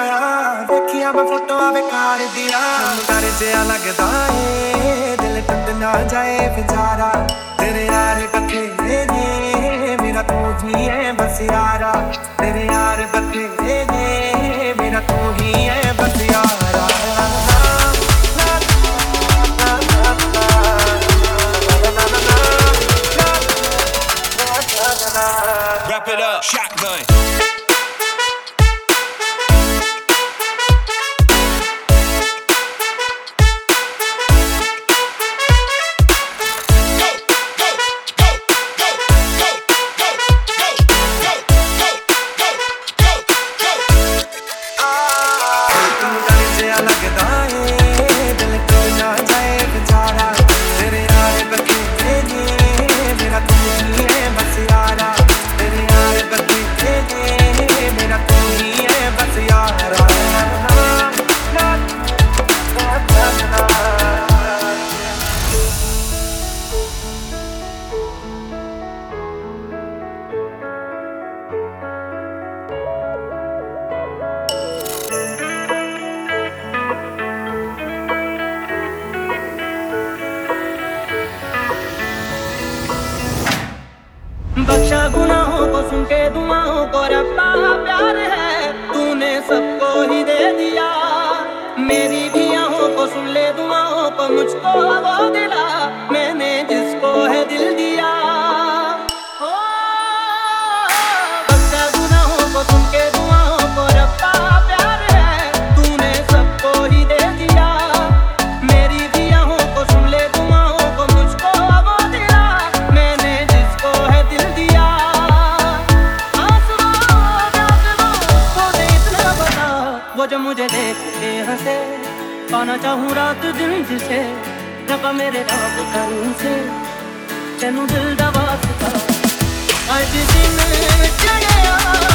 पाया देखिया मैं फोटो बेकार दिया कर जिया लगदा है दिल टूट ना जाए बेचारा तेरे यार बथेरे ने मेरा तू ही है बस यारा तेरे यार बथेरे ने मेरा तू ही है बस यारा Wrap it up, shotgun. बख्शा गुनाहों को सुन के दुआओं को रब्बा प्यार है तूने सबको ही दे दिया मेरी भी आहों को सुन ले दुआओं को मुझको वो दिला मैंने जिसको है दिल दिया बख्शा गुनाहों को सुन के दुआओं को रब्बा प्यार है तूने सबको ही दे दिया मेरी भी आहों को सुन ले दुआओं को मुझको वो दिला मैंने जिसको है दिल दिया वो जो मुझे देख के हंसे पाना चाहूँ रात दिन जिसे रबा मेरे रब करूँ से तेनू दिल दा वास्ता आज दिन चढ़िया